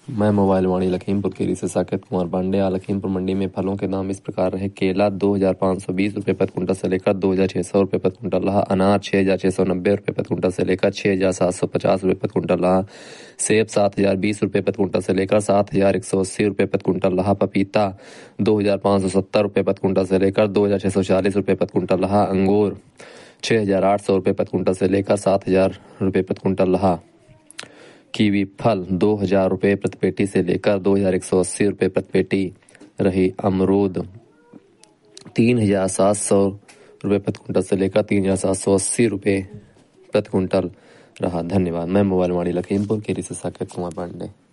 मैं मोबाइल वाणी लखीमपुर खीरी से साकेत कुमार पांडे। लखीमपुर मंडी में फलों के दाम इस प्रकार रहे। केला 2520 रुपये प्रति कुंटल से लेकर 2600 रुपये प्रति कुंटल रहा। अनार 6690 रुपये प्रति कुंटल से लेकर 6750 रुपये प्रति कुंटल रहा। सेब 7020 रुपये प्रति कुंटल से लेकर 7180 रुपये प्रति कुंटल रहा। पपीता 2570 रुपये प्रति कुंटल से लेकर 2640 रुपये प्रति कुंटल रहा। अंगूर 6800 रुपये प्रति कुंटल से लेकर 7000 रुपये प्रति कुंटल रहा। कीवी फल 2000 रुपये प्रति पेटी से लेकर 2180 रुपये प्रति पेटी रही। अमरूद 3700 रुपये प्रति कुंटल से लेकर 3780 रुपये प्रति कुंटल रहा। धन्यवाद। मैं मोबाइल वाणी लखीमपुर खीरी से साकेत कुमार पांडे।